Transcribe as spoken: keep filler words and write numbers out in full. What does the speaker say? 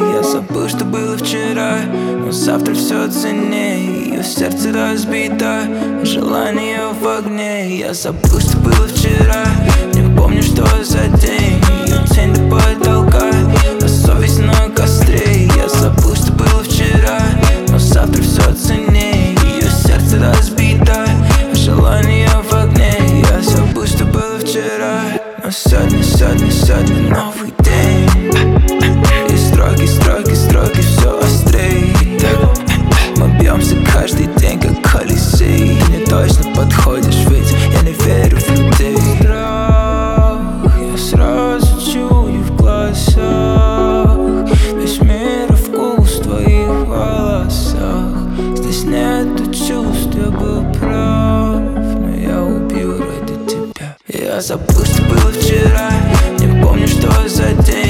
Я забыл, что было вчера, но завтра все ценнее. Ее сердце разбито, желание в огне. Я забыл, что было вчера, не помню, что за день. Ее тень до потолка, а совесть на костре. Я забыл, что было вчера, но завтра все ценнее. Ее сердце разбито, желание в огне. Я забыл, что было вчера, но сегодня, сегодня, сегодня новый день. И строки, строки, строки все острей. Так, мы бьемся каждый день, как Колизей. Ты не точно подходишь, ведь я не верю в людей. Страх, я сразу чую в глазах. Весь мир и вкус в твоих волосах. Здесь нету чувств, я был прав, но я убью ради тебя. Я забыл, что было вчера, не помню, что за день.